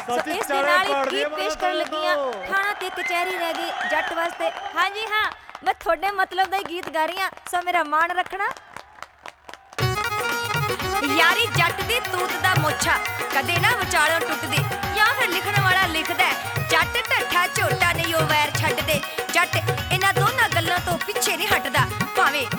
ਸੋ ਇਸ ਦੇ ਨਾਲ ਹੀ ਗੀਤ ਪੇਸ਼ ਕਰਨ ਲੱਗੀਆਂ ਥਾਣਾ ਤੇ ਕਚਹਿਰੀ ਰਹਿ ਗਈ ਜੱਟ ਵਾਸਤੇ। ਹਾਂਜੀ ਹਾਂ, ਮੈਂ ਤੁਹਾਡੇ ਮਤਲਬ ਦਾ ਹੀ ਗੀਤ ਗਾ ਰਹੀ ਹਾਂ, ਸੋ ਮੇਰਾ ਮਾਣ ਰੱਖਣਾ। ਯਾਰੀ ਜੱਟ ਦੀ ਤੂਤ ਦਾ ਮੋਛਾ ਕਦੇ ਨਾ ਵਿਚਾਲੋਂ ਟੁੱਟਦੀ, ਜਾਂ ਫਿਰ ਲਿਖਣ ਵਾਲਾ ਲਿਖਦਾ ਜੱਟ ਢੱਠਾ ਝੋਟਾ ਨਹੀਂ ਉਹ ਵੈਰ ਛੱਡਦੇ। ਜੱਟ ਇਹਨਾਂ ਦੋਨਾਂ ਗੱਲਾਂ ਤੋਂ ਪਿੱਛੇ ਨਹੀਂ ਹਟਦਾ, ਭਾਵੇਂ